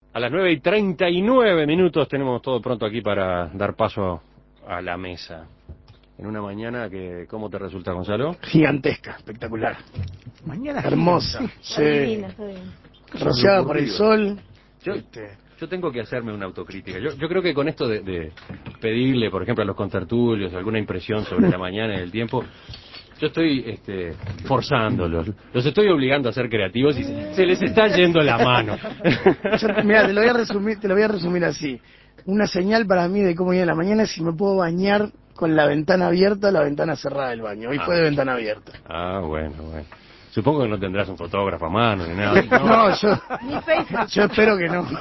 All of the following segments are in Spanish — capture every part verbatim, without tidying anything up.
A las nueve y treinta y nueve minutos tenemos todo pronto aquí para dar paso a la mesa. En una mañana que, ¿cómo te resulta, Gonzalo? Gigantesca, espectacular. Mañana hermosa. Sí. Divina, está bien. Rociada por el sol. Yo, este... yo tengo que hacerme una autocrítica. Yo, yo creo que con esto de, de pedirle, por ejemplo, a los contertulios alguna impresión sobre la mañana y el tiempo, yo estoy este, forzándolos, los estoy obligando a ser creativos y se, se les está yendo la mano. Mira, te lo voy a resumir, te lo voy a resumir así. Una señal para mí de cómo ir a la mañana es si me puedo bañar con la ventana abierta o la ventana cerrada del baño. Hoy ah, fue de ventana abierta. Ah, bueno, bueno. Supongo que no tendrás un fotógrafo a mano ni nada. No, no yo, yo espero que no.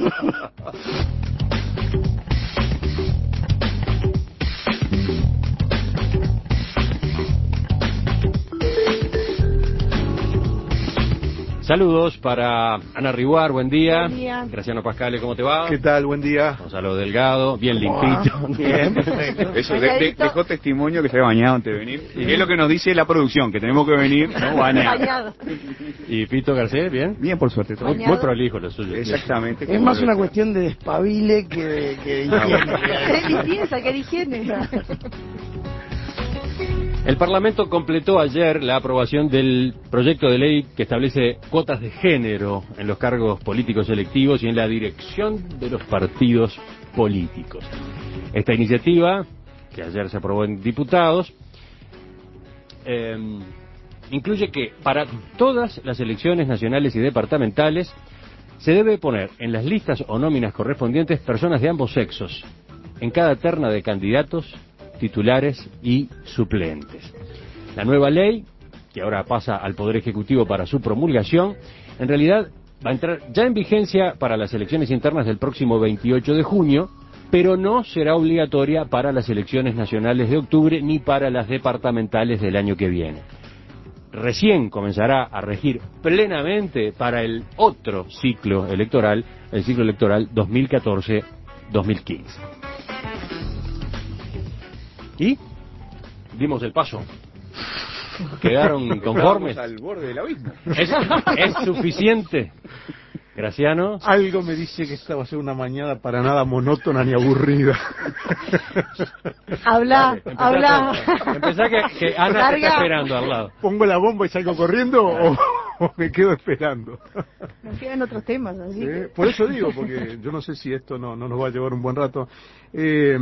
Saludos para Ana Riguar, buen día. Buen día. Graciano Pascale, ¿cómo te va? ¿Qué tal? Buen día. Gonzalo Delgado, bien limpito. Bien, perfecto. Eso, de, de, dejó testimonio que se había bañado antes de venir. Y es lo que nos dice la producción, que tenemos que venir, ¿no? Bañado. ¿Y Pito Garcés, bien? Bien, por suerte. Muy, muy prolijo lo suyo. Exactamente. Es más una cuestión de despabile que de, que de higiene. ¿Qué limpieza? ¿Qué higiene? El Parlamento completó ayer la aprobación del proyecto de ley que establece cuotas de género en los cargos políticos electivos y en la dirección de los partidos políticos. Esta iniciativa, que ayer se aprobó en diputados, eh, incluye que para todas las elecciones nacionales y departamentales se debe poner en las listas o nóminas correspondientes personas de ambos sexos en cada terna de candidatos, titulares y suplentes. La nueva ley, que ahora pasa al Poder Ejecutivo para su promulgación, en realidad va a entrar ya en vigencia para las elecciones internas del próximo veintiocho de junio, pero no será obligatoria para las elecciones nacionales de octubre ni para las departamentales del año que viene. Recién comenzará a regir plenamente para el otro ciclo electoral, el ciclo electoral dos mil catorce dos mil quince. ¿Y? Dimos el paso. ¿Quedaron conformes? Al borde del abismo. ¿Es, es suficiente? Graciano. Algo me dice que esta va a ser una mañana para nada monótona ni aburrida. Habla, habla. Empezá que, que Ana te está esperando al lado. ¿Pongo la bomba y salgo corriendo o, o me quedo esperando? Nos quedan otros temas, así. ¿Eh? Por eso digo, porque yo no sé si esto no, no nos va a llevar un buen rato. Eh...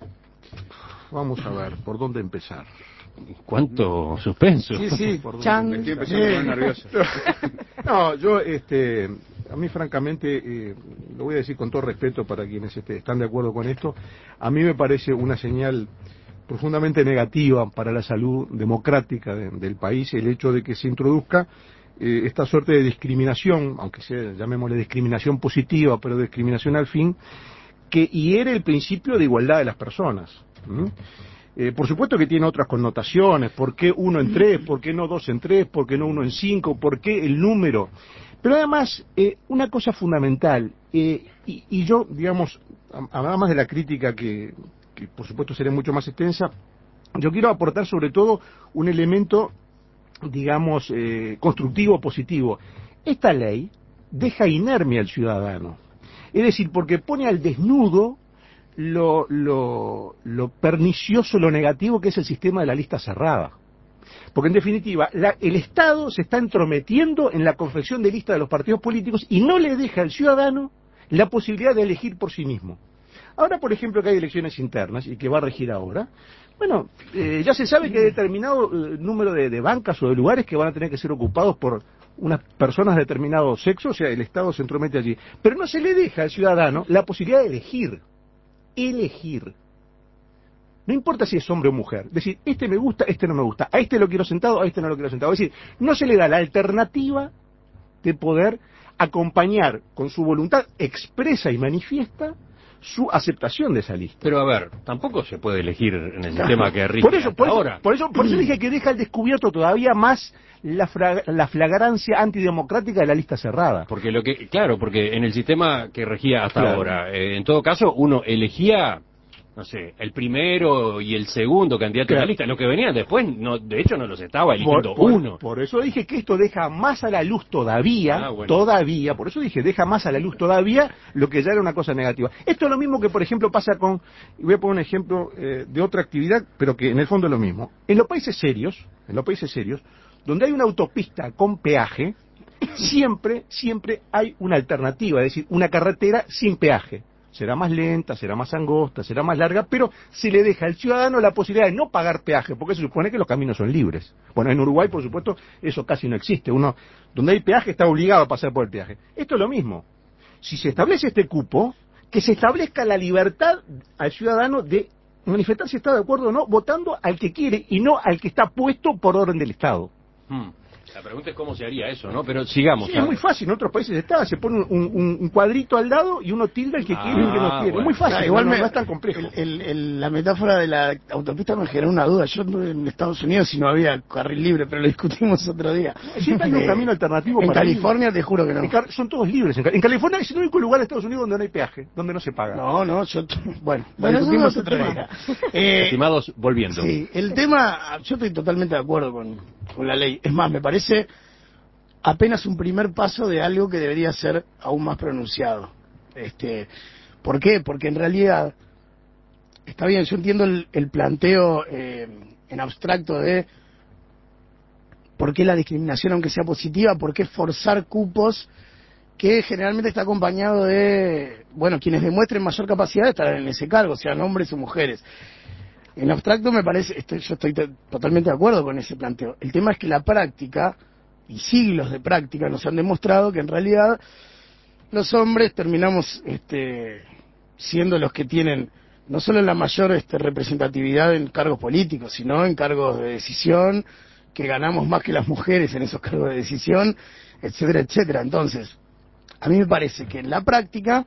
Vamos a ver, ¿por dónde empezar? ¿Cuánto suspenso? Sí, sí, por Chan. Me estoy empezando a poner nervioso. No, yo, este, a mí francamente, eh, lo voy a decir con todo respeto para quienes este, están de acuerdo con esto, a mí me parece una señal profundamente negativa para la salud democrática de, del país el hecho de que se introduzca eh, esta suerte de discriminación, aunque sea, llamémosle discriminación positiva, pero discriminación al fin, que hiere el principio de igualdad de las personas. ¿Mm? Eh, por supuesto que tiene otras connotaciones, ¿por qué uno en tres? ¿Por qué no dos en tres? ¿Por qué no uno en cinco? ¿Por qué el número? Pero además, eh, una cosa fundamental, eh, y, y yo, digamos, además de la crítica que, que por supuesto será mucho más extensa, yo quiero aportar sobre todo un elemento, digamos, eh, constructivo, positivo. Esta ley deja inerme al ciudadano, es decir, porque pone al desnudo Lo, lo, lo pernicioso, lo negativo que es el sistema de la lista cerrada. Porque en definitiva, la, el Estado se está entrometiendo en la confección de lista de los partidos políticos y no le deja al ciudadano la posibilidad de elegir por sí mismo. Ahora, por ejemplo, que hay elecciones internas y que va a regir ahora, bueno, eh, ya se sabe que hay determinado eh, número de, de bancas o de lugares que van a tener que ser ocupados por unas personas de determinado sexo, o sea, el Estado se entromete allí. Pero no se le deja al ciudadano la posibilidad de elegir. Elegir. No importa si es hombre o mujer. Decir, este me gusta, este no me gusta. A este lo quiero sentado, a este no lo quiero sentado. Es decir, no se le da la alternativa de poder acompañar con su voluntad expresa y manifiesta su aceptación de esa lista. Pero a ver, tampoco se puede elegir en el sistema que rige por eso, por eso, ahora. Por eso, por eso dije que deja al descubierto todavía más la, fra la flagrancia antidemocrática de la lista cerrada. Porque lo que, claro, porque en el sistema que regía hasta claro. ahora, eh, en todo caso, uno elegía no sé, el primero y el segundo candidato Claro. a la lista. Los que venían después, no, de hecho no los estaba eligiendo Por, por- uno. por eso dije que esto deja más a la luz todavía, Ah, bueno. todavía, por eso dije, deja más a la luz todavía lo que ya era una cosa negativa. Esto es lo mismo que, por ejemplo, pasa con, y voy a poner un ejemplo eh, de otra actividad, pero que en el fondo es lo mismo. En los países serios, en los países serios, donde hay una autopista con peaje, siempre, siempre hay una alternativa, es decir, una carretera sin peaje. Será más lenta, será más angosta, será más larga, pero se le deja al ciudadano la posibilidad de no pagar peaje, porque se supone que los caminos son libres. Bueno, en Uruguay, por supuesto, eso casi no existe. Uno, donde hay peaje, está obligado a pasar por el peaje. Esto es lo mismo. Si se establece este cupo, que se establezca la libertad al ciudadano de manifestar si está de acuerdo o no, votando al que quiere y no al que está puesto por orden del Estado. Hmm. La pregunta es cómo se haría eso, ¿no? Pero sigamos. Sí, es muy fácil, en otros países está, se pone un, un- un cuadrito al lado y uno tilda el que Ah, quiere y el que no quiere. bueno. Es muy fácil, Ah, igual no, me- no es tan complejo. el- el- el- la metáfora de la autopista me generó una duda. Yo anduve en Estados Unidos y no había carril libre, pero lo discutimos otro día. Siempre hay un Eh, camino alternativo En para ir. California te juro que no. En Car- son todos libres. En, Cal- en California es el único lugar de Estados Unidos donde no hay peaje, donde no se paga. No, no, yo... Bueno, lo Bueno, eso discutimos es otro otro tema. día. Eh, Estimados, volviendo. Sí, el tema, yo estoy totalmente de acuerdo con, con la ley. Es más, me parece apenas un primer paso de algo que debería ser aún más pronunciado. Este, ¿por qué? Porque en realidad, está bien, yo entiendo el, el planteo eh, en abstracto de por qué la discriminación, aunque sea positiva, por qué forzar cupos que generalmente está acompañado de, bueno, quienes demuestren mayor capacidad de estar en ese cargo, sean hombres o mujeres. En abstracto me parece, estoy, yo estoy to- totalmente de acuerdo con ese planteo. El tema es que la práctica, y siglos de práctica, nos han demostrado que en realidad los hombres terminamos este, siendo los que tienen no solo la mayor este, representatividad en cargos políticos, sino en cargos de decisión, que ganamos más que las mujeres en esos cargos de decisión, etcétera, etcétera. Entonces, a mí me parece que en la práctica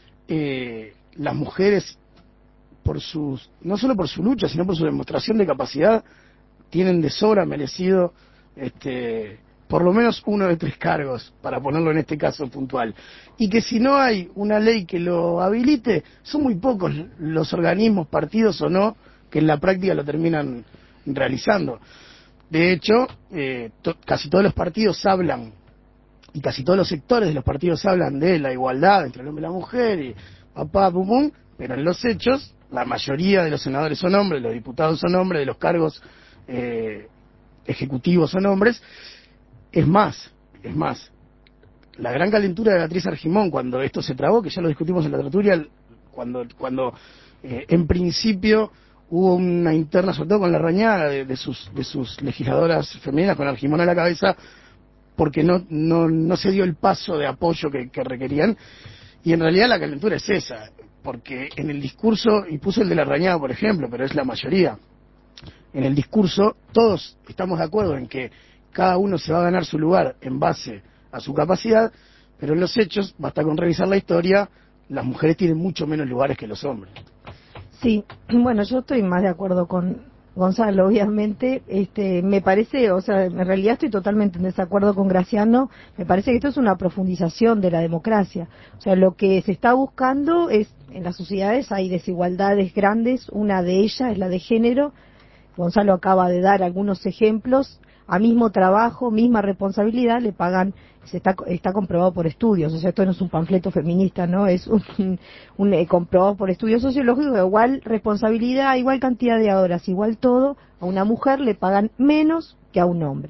eh, las mujeres, por sus, no solo por su lucha, sino por su demostración de capacidad, tienen de sobra merecido este, por lo menos uno de tres cargos, para ponerlo en este caso puntual. Y que si no hay una ley que lo habilite, son muy pocos los organismos, partidos o no, que en la práctica lo terminan realizando. De hecho, eh, to- casi todos los partidos hablan, y casi todos los sectores de los partidos hablan de la igualdad entre el hombre y la mujer, y papá, pum, pum, pero en los hechos, la mayoría de los senadores son hombres, los diputados son hombres, de los cargos eh, ejecutivos son hombres. Es más, es más, la gran calentura de Beatriz Argimón cuando esto se trabó, que ya lo discutimos en la tertulia, cuando, cuando eh, en principio hubo una interna, sobre todo con la rañada de, de sus, de sus legisladoras femeninas, con Argimón a la cabeza, porque no, no, no se dio el paso de apoyo que, que requerían, y en realidad la calentura es esa, porque en el discurso, y puso el de la rañada por ejemplo, pero es la mayoría, en el discurso todos estamos de acuerdo en que cada uno se va a ganar su lugar en base a su capacidad, pero en los hechos, basta con revisar la historia, las mujeres tienen mucho menos lugares que los hombres. Sí, bueno, yo estoy más de acuerdo con Gonzalo, obviamente. Este, me parece, o sea, en realidad estoy totalmente en desacuerdo con Graciano. Me parece que esto es una profundización de la democracia. O sea, lo que se está buscando es, en las sociedades hay desigualdades grandes, una de ellas es la de género. Gonzalo acaba de dar algunos ejemplos. A mismo trabajo, misma responsabilidad, le pagan, se está, está comprobado por estudios, o sea, esto no es un panfleto feminista, ¿no? Es un, un eh, comprobado por estudios sociológicos, igual responsabilidad, igual cantidad de horas, igual todo, a una mujer le pagan menos que a un hombre.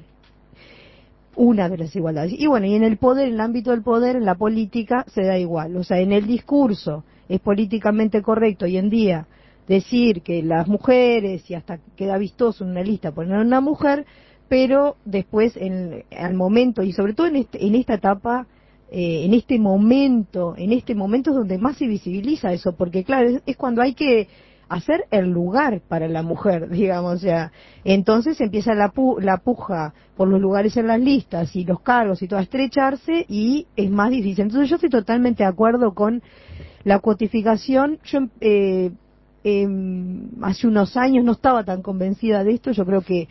Una de las desigualdades. Y bueno, y en el poder, en el ámbito del poder, en la política, se da igual. O sea, en el discurso es políticamente correcto hoy en día decir que las mujeres, y hasta queda vistoso en una lista poner a una mujer, pero después en, al momento, y sobre todo en, este, en esta etapa, eh, en este momento, en este momento es donde más se visibiliza eso, porque claro, es, es cuando hay que hacer el lugar para la mujer, digamos, o sea, entonces empieza la, pu la puja por los lugares en las listas y los cargos y todo a estrecharse y es más difícil. Entonces yo estoy totalmente de acuerdo con la cuotificación. Yo eh, eh, hace unos años no estaba tan convencida de esto, yo creo que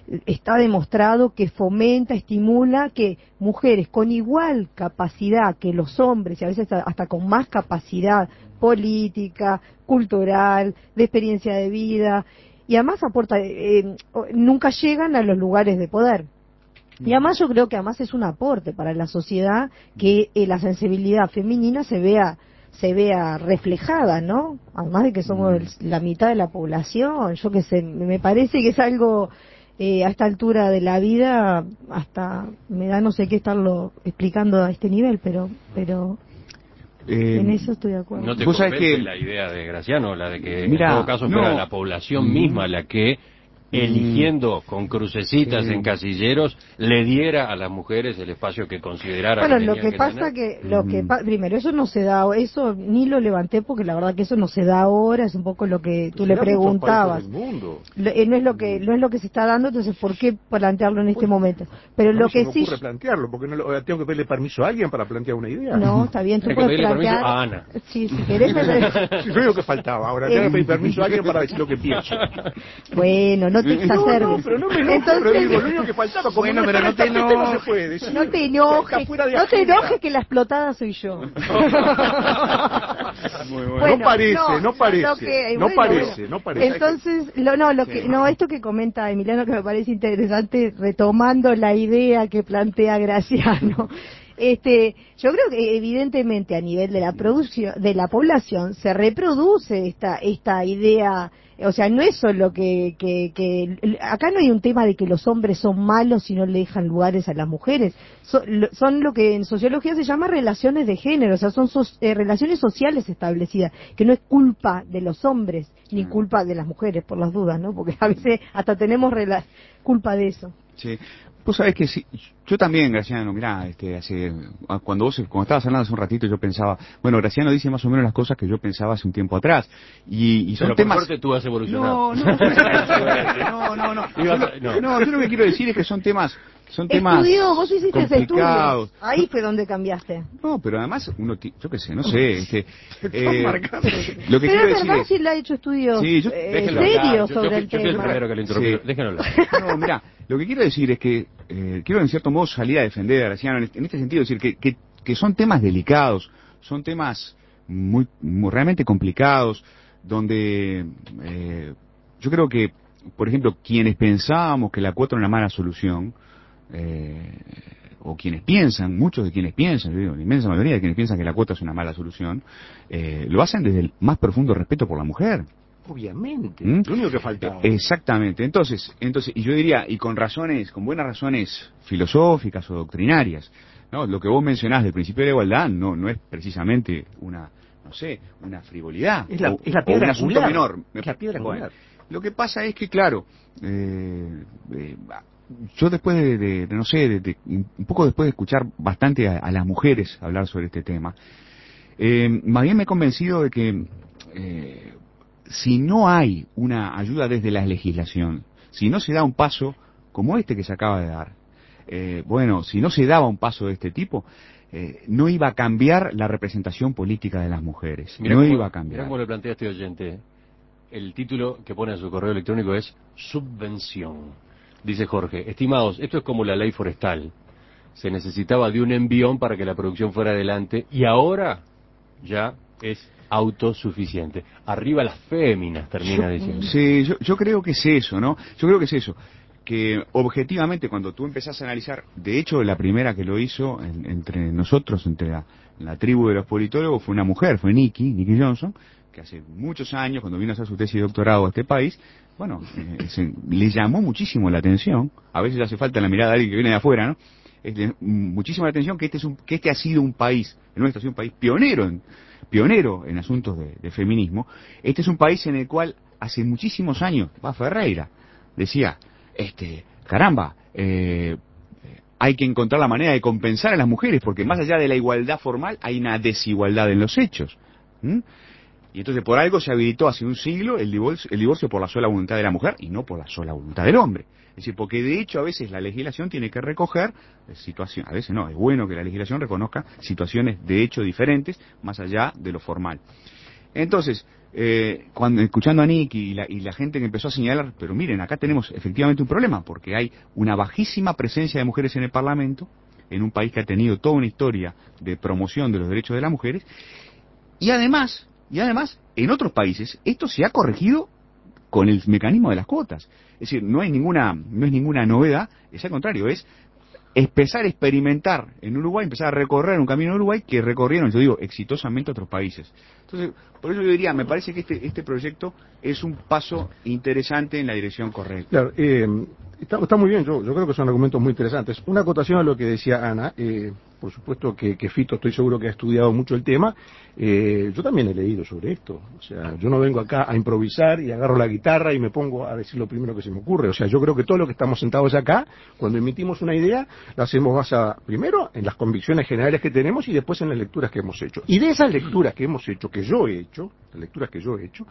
está demostrado que fomenta, estimula que mujeres con igual capacidad que los hombres, y a veces hasta con más capacidad política, cultural, de experiencia de vida, y además aporta, eh, nunca llegan a los lugares de poder. Y además yo creo que además es un aporte para la sociedad que eh, la sensibilidad femenina se vea se vea reflejada, ¿no? Además de que somos el, la mitad de la población, yo qué sé, me parece que es algo eh, a esta altura de la vida, hasta me da no sé qué estarlo explicando a este nivel, pero pero eh, en eso estoy de acuerdo. ¿No te ¿Vos sabés convence que la idea de Graciano, la de que Mira, en todo caso fuera no. la población misma la que, eligiendo con crucecitas Sí. en casilleros, le diera a las mujeres el espacio que considerara Bueno, que lo tenían que pasa tener? que, lo que pa- primero, eso no se da, eso ni lo levanté porque la verdad que eso no se da ahora, es un poco lo que tú Se le da en muchos preguntabas. países del mundo. Lo- eh, no es lo que no es lo que se está dando, entonces ¿por qué plantearlo en este Pues, momento? Pero A lo mí se que me sí, ocurre plantearlo, porque no lo- tengo que pedirle permiso a alguien para plantear una idea. no, está bien, tú Hay que puedes pedirle permiso plantear. a Ana. Sí, si querés. me- Si yo digo que faltaba, ahora tengo que pedir permiso a alguien para decir lo que pienso. Bueno, no te exacerbes. No, no, pero no me enojo, pero Entonces, digo, lo único que faltaba, como Bueno, no pero está no te en esta gente, no se enojes. puede decir. no te Está enojes, fuera de no te agenda. enojes que la explotada soy yo. Muy bueno. Bueno, no parece, no, no, parece, lo que- no bueno, parece, bueno. no parece. Entonces, lo, no, lo Sí. que, no, esto que comenta Emiliano que me parece interesante, retomando la idea que plantea Graciano. Este, yo creo que evidentemente a nivel de la producción, de la población, se reproduce esta, esta idea, o sea, no es solo que, que, que, acá no hay un tema de que los hombres son malos y no le dejan lugares a las mujeres, son, son lo que en sociología se llama relaciones de género, o sea, son so, eh, relaciones sociales establecidas, que no es culpa de los hombres, ni Mm. culpa de las mujeres, por las dudas, ¿no? Porque a veces hasta tenemos rela- culpa de eso. Sí. Vos sabés que sí, yo también, Graciano, mirá, este, hace, cuando vos, cuando estabas hablando hace un ratito, yo pensaba, bueno, Graciano dice más o menos las cosas que yo pensaba hace un tiempo atrás, y, y son Pero temas... por suerte tú has evolucionado. No, no, no, no, no, Ibas a- Yo no. lo- no, yo lo que quiero decir es que son temas, son temas Estudió, vos hiciste ese estudio. complicados. Ahí fue donde cambiaste. No, pero además uno, ti- yo qué sé, no sé, este, Estás eh, marcando. lo que Pero quiero es decir verdad es, si él ha hecho estudios Sí, yo- eh, Déjenlo hablar. serios Yo- sobre yo, el yo fui el tema. primero que lo interrumpí. Sí. Déjenlo hablar. no, mira, lo que quiero decir es que eh, quiero en cierto modo salir a defender a Graciano en este, en este sentido, decir que, que, que son temas delicados, son temas muy, muy realmente complicados, donde eh, yo creo que, por ejemplo, quienes pensábamos que la cuota era una mala solución, eh, o quienes piensan, muchos de quienes piensan, yo digo, la inmensa mayoría de quienes piensan que la cuota es una mala solución, eh, lo hacen desde el más profundo respeto por la mujer. Obviamente, ¿Mm? lo único que faltaba. Exactamente. Entonces, entonces, y yo diría, y con razones, con buenas razones filosóficas o doctrinarias, ¿no? Lo que vos mencionás del principio de la igualdad no, no es precisamente una, no sé, una frivolidad. Es la- o, es la o piedra un asunto angular. menor. Es la piedra Bueno, angular. lo que pasa es que, claro, eh, eh, yo después de, de- de, no sé, de, de- un poco después de escuchar bastante a, a las mujeres hablar sobre este tema, eh, más bien me he convencido de que eh, si no hay una ayuda desde la legislación, si no se da un paso como este que se acaba de dar, eh, bueno, si no se daba un paso de este tipo, eh, no iba a cambiar la representación política de las mujeres, Mirá no cómo- iba a mirá cambiar. cómo le plantea este oyente. El título que pone en su correo electrónico es Subvención. Dice Jorge, estimados, esto es como la ley forestal. Se necesitaba de un envión para que la producción fuera adelante y ahora ya es autosuficiente. Arriba las féminas, termina diciendo. Sí, yo, yo creo que es eso, ¿no? Yo creo que es eso. Que objetivamente cuando tú empezás a analizar, de hecho la primera que lo hizo en- entre nosotros, entre la, la tribu de los politólogos, fue una mujer, fue Nikki, Nikki Johnson, que hace muchos años, cuando vino a hacer su tesis de doctorado a este país, bueno, eh, se- le llamó muchísimo la atención, a veces hace falta la mirada de alguien que viene de afuera, ¿no? Este, muchísimo la atención que este, es un, que este ha sido un país, el nuestro ha sido un país pionero en, pionero en asuntos de, de feminismo. Este es un país en el cual hace muchísimos años, va Ferreira, decía, este, caramba, eh, hay que encontrar la manera de compensar a las mujeres, porque más allá de la igualdad formal hay una desigualdad en los hechos. ¿Mm? Y entonces por algo se habilitó hace un siglo el divorcio, el divorcio por la sola voluntad de la mujer y no por la sola voluntad del hombre. Es decir, porque de hecho a veces la legislación tiene que recoger situaciones, a veces no, es bueno que la legislación reconozca situaciones de hecho diferentes más allá de lo formal. Entonces, eh, cuando escuchando a Nick y la, y la gente que empezó a señalar, pero miren, acá tenemos efectivamente un problema, porque hay una bajísima presencia de mujeres en el Parlamento, en un país que ha tenido toda una historia de promoción de los derechos de las mujeres, y además, y además, en otros países, esto se ha corregido con el mecanismo de las cuotas. Es decir, no hay ninguna, no es ninguna novedad, es al contrario, es empezar a experimentar en Uruguay, empezar a recorrer un camino en Uruguay que recorrieron, yo digo, exitosamente otros países. Entonces, por eso yo diría, me parece que este, este proyecto es un paso interesante en la dirección correcta. Claro, eh, está, está muy bien, yo, yo creo que son argumentos muy interesantes. Una acotación a lo que decía Ana, eh, por supuesto que, que Fito estoy seguro que ha estudiado mucho el tema, eh, yo también he leído sobre esto, o sea, yo no vengo acá a improvisar y agarro la guitarra y me pongo a decir lo primero que se me ocurre, o sea, yo creo que todo lo que estamos sentados acá, cuando emitimos una idea, la hacemos basada primero en las convicciones generales que tenemos y después en las lecturas que hemos hecho. Y de esas lecturas que hemos hecho, que yo he hecho, las lecturas que yo he hecho,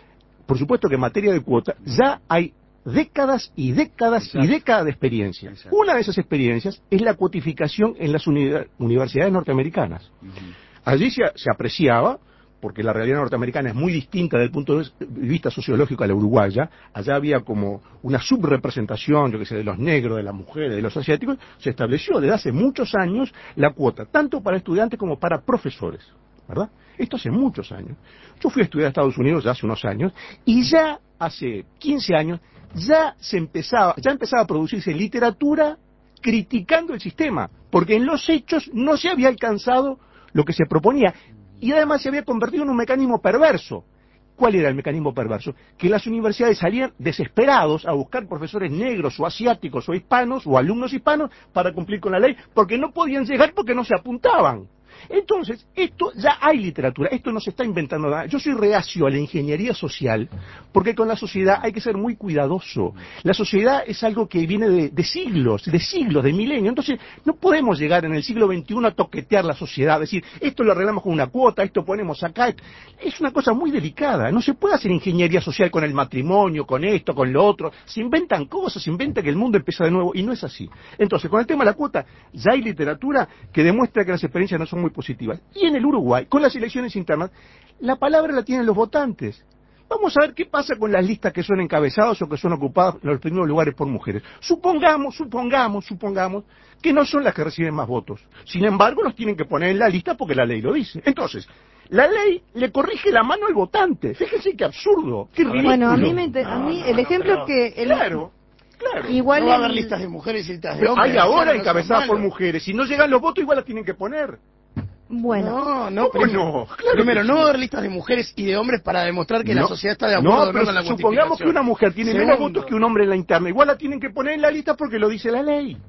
por supuesto que en materia de cuota ya hay décadas y décadas Exacto. y décadas de experiencia. Exacto. Una de esas experiencias es la cuotificación en las uni universidades norteamericanas. Uh-huh. Allí se, se apreciaba, porque la realidad norteamericana es muy distinta desde el punto de vista sociológico a la uruguaya, allá había como una subrepresentación, yo que sé, de los negros, de las mujeres, de los asiáticos, se estableció desde hace muchos años la cuota, tanto para estudiantes como para profesores, ¿verdad? Esto hace muchos años. Yo fui a estudiar a Estados Unidos ya hace unos años, y ya hace quince años, ya se empezaba, ya empezaba a producirse literatura criticando el sistema, porque en los hechos no se había alcanzado lo que se proponía, y además se había convertido en un mecanismo perverso. ¿Cuál era el mecanismo perverso? Que las universidades salían desesperados a buscar profesores negros o asiáticos o hispanos o alumnos hispanos para cumplir con la ley, porque no podían llegar porque no se apuntaban. Entonces, esto ya hay literatura, esto no se está inventando nada. Yo soy reacio a la ingeniería social, porque con la sociedad hay que ser muy cuidadoso. La sociedad es algo que viene de, de siglos, de siglos, de milenios. Entonces, no podemos llegar en el siglo veintiuno a toquetear la sociedad, decir, esto lo arreglamos con una cuota, esto ponemos acá. Es una cosa muy delicada, no se puede hacer ingeniería social con el matrimonio, con esto, con lo otro. Se inventan cosas, se inventa que el mundo empieza de nuevo, y no es así. Entonces, con el tema de la cuota, ya hay literatura que demuestra que las experiencias no son muy positivas. Y en el Uruguay, con las elecciones internas, la palabra la tienen los votantes. Vamos a ver qué pasa con las listas que son encabezadas o que son ocupadas en los primeros lugares por mujeres. Supongamos, supongamos, supongamos que no son las que reciben más votos. Sin embargo, los tienen que poner en la lista porque la ley lo dice. Entonces, la ley le corrige la mano al votante. Fíjense qué absurdo, qué ridículo. Bueno, a mí, me enter... a mí el ejemplo que... El... Claro. Claro. Igual no va a haber listas de mujeres y listas de hombres. Hay ahora encabezadas por mujeres. Si no llegan los votos, igual las tienen que poner. Bueno, no, no, primero, no? Claro primero no va a haber listas de mujeres y de hombres para demostrar que no, la sociedad está de acuerdo no, pero con la supongamos que una mujer tiene Segundo. menos votos que un hombre en la interna, igual la tienen que poner en la lista porque lo dice la ley.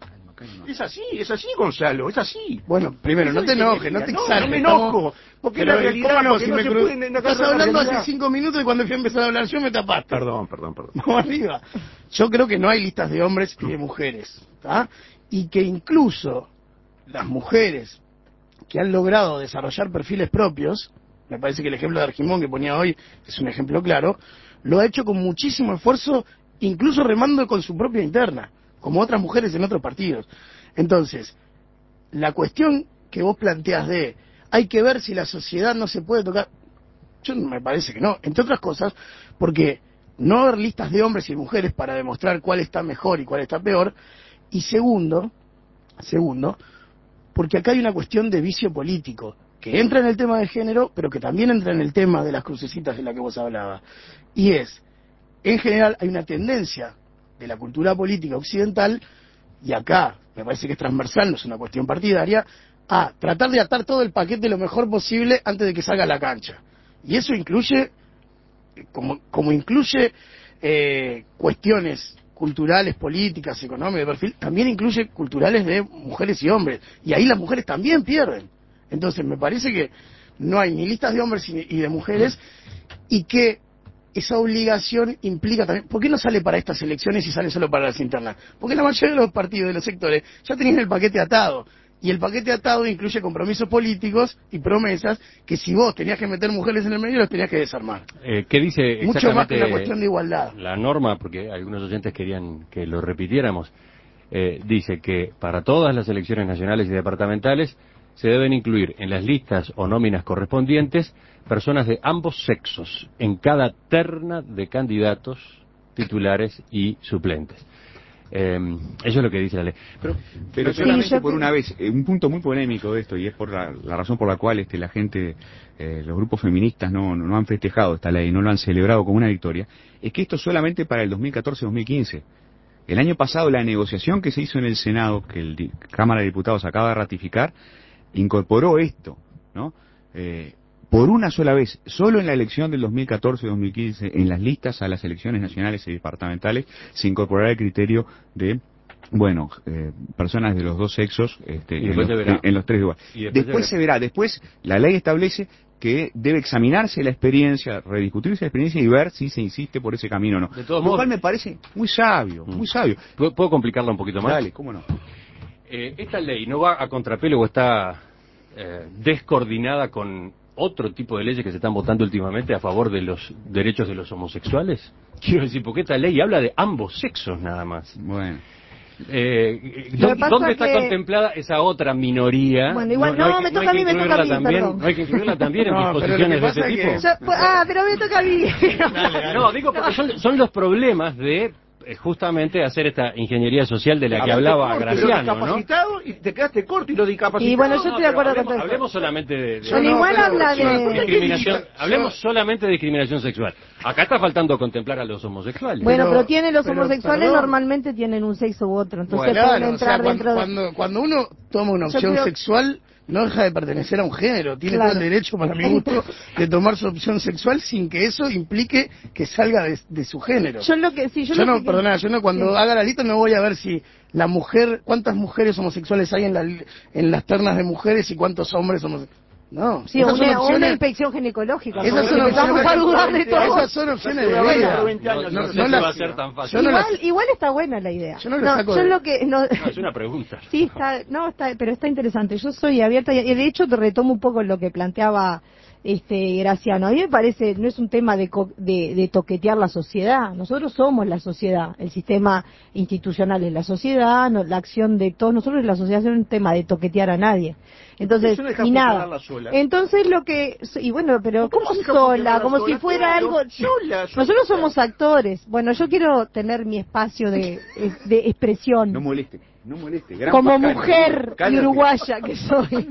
Es así, es así, Gonzalo, es así. Bueno, primero, no te enojes, no te exaltes. No, no me enojo, porque la realidad no, que si no me se cru... puede... Estás hablando hace cinco minutos y cuando fui a empezar a hablar yo me tapaste. Perdón, perdón, perdón. Vamos arriba. Yo creo que no hay listas de hombres y de mujeres, ¿tá? Y que incluso las mujeres que han logrado desarrollar perfiles propios, me parece que el ejemplo de Argimón que ponía hoy es un ejemplo claro, lo ha hecho con muchísimo esfuerzo, incluso remando con su propia interna, como otras mujeres en otros partidos. Entonces, la cuestión que vos planteas de hay que ver si la sociedad no se puede tocar, yo me parece que no, entre otras cosas, porque no haber listas de hombres y mujeres para demostrar cuál está mejor y cuál está peor, y segundo, segundo, porque acá hay una cuestión de vicio político, que entra en el tema del género, pero que también entra en el tema de las crucecitas de la que vos hablabas, y es, en general hay una tendencia de la cultura política occidental, y acá me parece que es transversal, no es una cuestión partidaria, a tratar de atar todo el paquete lo mejor posible antes de que salga a la cancha. Y eso incluye, como, como incluye eh, cuestiones culturales, políticas, económicas, de perfil, también incluye culturales de mujeres y hombres. Y ahí las mujeres también pierden. Entonces me parece que no hay ni listas de hombres y de mujeres, y que esa obligación implica también... ¿Por qué no sale para estas elecciones y sale solo para las internas? Porque la mayoría de los partidos, de los sectores, ya tenían el paquete atado. Y el paquete atado incluye compromisos políticos y promesas que si vos tenías que meter mujeres en el medio, los tenías que desarmar. Eh, ¿Qué dice Mucho más que una cuestión de igualdad. La norma, porque algunos oyentes querían que lo repitiéramos, eh, dice que para todas las elecciones nacionales y departamentales se deben incluir en las listas o nóminas correspondientes personas de ambos sexos en cada terna de candidatos, titulares y suplentes. Eh, eso es lo que dice la ley. Pero, pero sí, solamente por una vez, eh, un punto muy polémico de esto, y es por la, la razón por la cual este, la gente, eh, los grupos feministas no, no han festejado esta ley, no lo han celebrado como una victoria, es que esto es solamente para el dos mil catorce dos mil quince. El año pasado la negociación que se hizo en el Senado, que la Cámara de Diputados acaba de ratificar, incorporó esto, ¿no? Eh, por una sola vez, solo en la elección del dos mil catorce dos mil quince, en las listas a las elecciones nacionales y departamentales, se incorporará el criterio de, bueno, eh, personas de los dos sexos este, en, los, en, en los tres lugares. Y después, después se verá, después la ley establece que debe examinarse la experiencia, rediscutirse la experiencia y ver si se insiste por ese camino o no. De todos Lo modos, cual me parece muy sabio, muy sabio. ¿Puedo, ¿Puedo complicarla un poquito más? Dale, cómo no. Eh, esta ley no va a contrapelo o está eh, descoordinada con otro tipo de leyes que se están votando últimamente a favor de los derechos de los homosexuales. Quiero decir, porque esta ley habla de ambos sexos nada más. Bueno. Eh, ¿Dónde, ¿dónde está que... contemplada esa otra minoría? Bueno, igual no, no, no me toca a mí, me toca a mí, también, perdón. No hay que incluirla también en no, disposiciones de ese tipo. Yo, ah, pero me toca a mí. Dale, dale. No, digo porque son, son los problemas de justamente hacer esta ingeniería social de la que Hablaste hablaba corto, Graciano, ¿no? Y te quedaste corto y lo discapacitado. Y bueno, yo estoy de acuerdo hablemos, con eso. Hablemos solamente de, de no, igual pero, habla de discriminación. Hablemos solamente de discriminación sexual. Acá está faltando contemplar a los homosexuales. Bueno, pero, pero tienen los pero, homosexuales perdón. normalmente tienen un sexo u otro, entonces bueno, pueden claro, entrar o sea, dentro cuando, de... cuando, cuando uno toma una opción creo... sexual, no deja de pertenecer a un género, tiene claro. todo el derecho, para mi gusto, de tomar su opción sexual sin que eso implique que salga de, de su género. Yo lo que sí, yo, yo lo no, que... perdona, yo no cuando sí. haga la lista no voy a ver si la mujer, cuántas mujeres homosexuales hay en, la, en las ternas de mujeres y cuántos hombres homosexuales. No, sí, una, opciones... una inspección ginecológica. Esas son opciones, a dudar de todo. Esas son opciones de vida. No, no, no, no la... va a ser tan fácil. Igual, las... igual está buena la idea. Yo no, no saco yo de... lo que no... no, es una pregunta. Sí, está, no, está, pero está interesante. Yo soy abierta y de hecho te retomo un poco lo que planteaba este Graciano. A mí me parece, no es un tema de, de, de toquetear la sociedad. Nosotros somos la sociedad. El sistema institucional es la sociedad, no, la acción de todos nosotros es la sociedad, no es un tema de toquetear a nadie. Entonces, ni nada. Entonces lo que, y bueno, pero ¿cómo sola? Como sola? Si fuera claro, algo... Sola, nosotros somos actores. Bueno, yo quiero tener mi espacio de, de expresión. No moleste, no moleste. Gran como Pascal, mujer cállate. Y uruguaya que soy.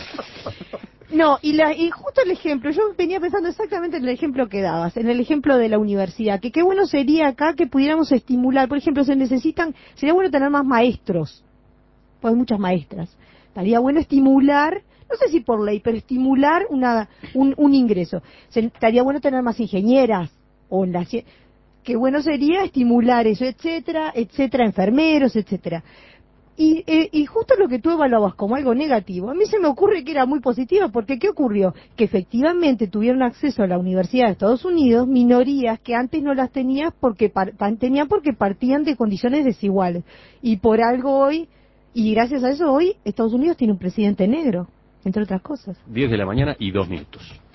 No, y, la, y justo el ejemplo, yo venía pensando exactamente en el ejemplo que dabas, en el ejemplo de la universidad, que qué bueno sería acá que pudiéramos estimular, por ejemplo, se necesitan, sería bueno tener más maestros, pues hay muchas maestras, estaría bueno estimular, no sé si por ley, pero estimular una un, un ingreso, se, estaría bueno tener más ingenieras, o en la, qué bueno sería estimular eso, etcétera, etcétera, enfermeros, etcétera. Y, eh, y justo lo que tú evaluabas como algo negativo, a mí se me ocurre que era muy positivo, porque ¿qué ocurrió? Que efectivamente tuvieron acceso a la Universidad de Estados Unidos minorías que antes no las tenían porque, par, tenían porque partían de condiciones desiguales. Y por algo hoy, y gracias a eso hoy, Estados Unidos tiene un presidente negro, entre otras cosas. diez de la mañana y dos minutos.